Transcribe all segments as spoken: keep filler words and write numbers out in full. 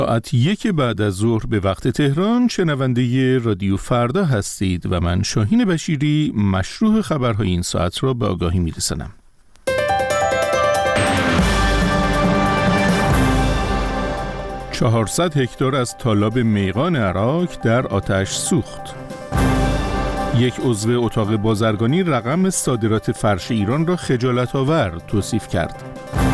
ساعت یک بعد از ظهر به وقت تهران شنونده رادیو فردا هستید و من شاهین بشیری مشروح خبرهای این ساعت را به آگاهی میرسانم. چهارصد هکتار از تالاب میغان عراق در آتش سوخت. یک عضو اتاق بازرگانی رقم صادرات فرش ایران را خجالت‌آور توصیف کرد.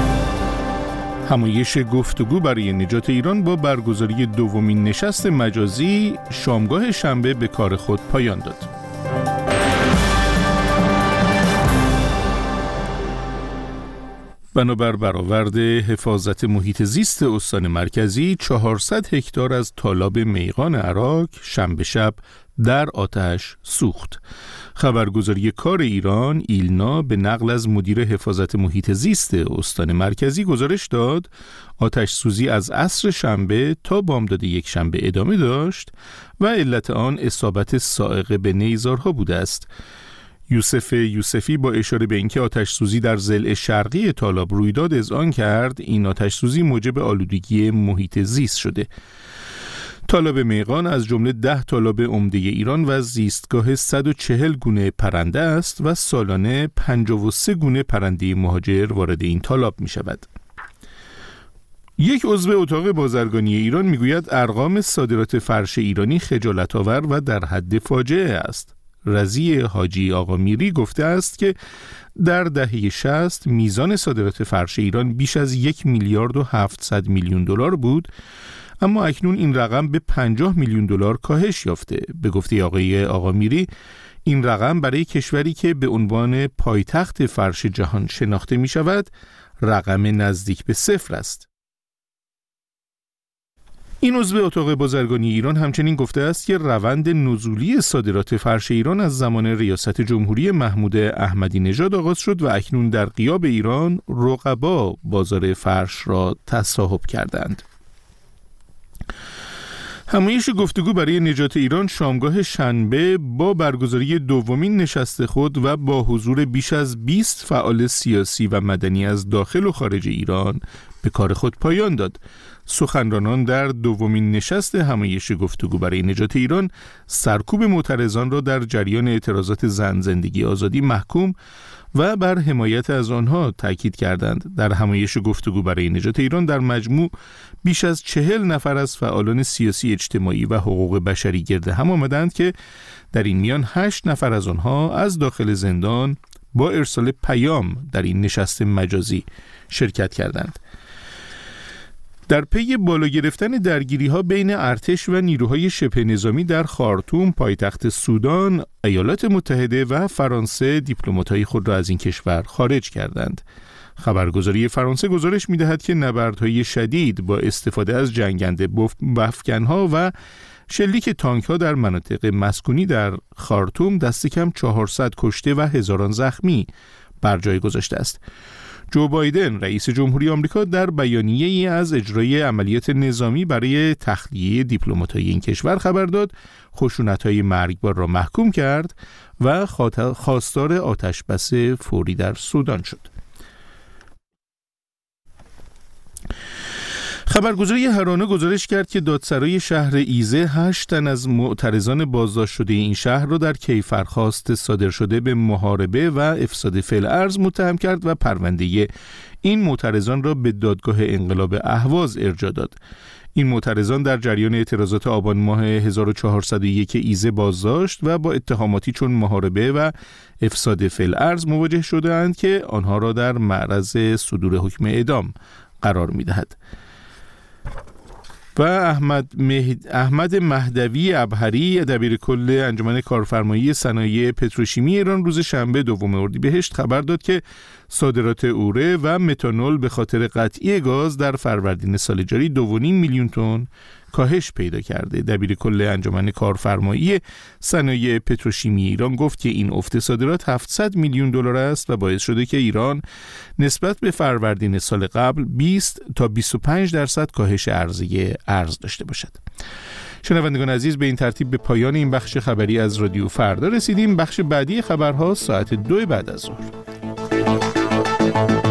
همایش گفتگو برای نجات ایران با برگزاری دومین نشست مجازی شامگاه شنبه به کار خود پایان داد. بنابر برآورد حفاظت محیط زیست استان مرکزی، چهارصد هکتار از تالاب میغان عراق شنبه شب در آتش سوخت. خبرگزاری کار ایران ایلنا به نقل از مدیر حفاظت محیط زیست استان مرکزی گزارش داد آتش سوزی از عصر شنبه تا بامداد یک شنبه ادامه داشت و علت آن اصابت صاعقه به نیزارها بوده است. یوسف یوسفی با اشاره به اینکه آتش سوزی در ضلع شرقی تالاب رویداد اذعان کرد این آتش سوزی موجب آلودگی محیط زیست شده. تالاب میغان از جمله ده تالاب عمده ایران و زیستگاه صد و چهل گونه پرنده است و سالانه پنجاه و سه گونه پرنده مهاجر وارد این تالاب می شود. یک عضو اتاق بازرگانی ایران می گوید ارقام صادرات فرش ایرانی خجالت‌آور و در حد فاجعه است. رضی حاجی آقا میری گفته است که در دهه شصت میزان صادرات فرش ایران بیش از یک میلیارد و هفتصد میلیون دلار بود، اما اکنون این رقم به پنجاه میلیون دلار کاهش یافته. به گفته آقای آقا میری این رقم برای کشوری که به عنوان پایتخت فرش جهان شناخته می شود رقم نزدیک به صفر است. این عضو اتاق بازرگانی ایران همچنین گفته است که روند نزولی صادرات فرش ایران از زمان ریاست جمهوری محمود احمدی نژاد آغاز شد و اکنون در غیاب ایران رقبا بازار فرش را تصاحب کردند. همایش گفتگو برای نجات ایران شامگاه شنبه با برگزاری دومین نشست خود و با حضور بیش از بیست فعال سیاسی و مدنی از داخل و خارج ایران به کار خود پایان داد. سخنرانان در دومین نشست همایش گفتگو برای نجات ایران سرکوب معترضان را در جریان اعتراضات زن، زندگی، آزادی محکوم و بر حمایت از آنها تاکید کردند. در همایش گفتگو برای نجات ایران در مجموع بیش از چهل نفر از فعالان سیاسی، اجتماعی و حقوق بشری گرد هم آمدند که در این میان هشت نفر از آنها از داخل زندان با ارسال پیام در این نشست مجازی شرکت کردند. در پی بالا گرفتن درگیری‌ها بین ارتش و نیروهای شبه نظامی در خارتوم پایتخت سودان، ایالات متحده و فرانسه دیپلمات‌های خود را از این کشور خارج کردند. خبرگزاری فرانسه گزارش می‌دهد که نبردهای شدید با استفاده از جنگنده بفکن‌ها و شلیک تانک‌ها در مناطق مسکونی در خارتوم دست کم چهارصد کشته و هزاران زخمی بر جای گذاشته است. جو بایدن رئیس جمهوری آمریکا در بیانیه‌ای از اجرای عملیات نظامی برای تخلیه دیپلمات‌های این کشور خبر داد، خشونت‌های مرگبار را محکوم کرد و خواستار آتش‌بس فوری در سودان شد. خبرگزاری هرانه گزارش کرد که دادسرای شهر ایزه هشت تن از معترضان بازداشت شده این شهر را در کیفرخواست صادر شده به محاربه و افساد فعل ارض متهم کرد و پرونده این معترضان را به دادگاه انقلاب اهواز ارجاع داد. این معترضان در جریان اعتراضات آبان ماه هزار و چهارصد و یک ایزه بازداشت و با اتهاماتی چون محاربه و افساد فعل ارض مواجه شده‌اند که آنها را در معرض صدور حکم اعدام قرار می‌دهد. و احمد, مهد... احمد مهدوی ابهری دبیرکل انجمن کارفرمایی صنایع پتروشیمی ایران روز شنبه دوم اردیبهشت خبر داد که صادرات اوره و متانول به خاطر قطعی گاز در فروردین سال جاری دو و نیم میلیون تن کاهش پیدا کرده. دبیرکل انجمن کارفرمایی صنایع پتروشیمی ایران گفت که این افت صادرات هفتصد میلیون دلار است و باعث شده که ایران نسبت به فروردین سال قبل بیست تا بیست و پنج درصد کاهش عرضه ارز داشته باشد. شنوندگان عزیز، به این ترتیب به پایان این بخش خبری از رادیو فردا رسیدیم. بخش بعدی خبرها ساعت دو بعد از ظهر.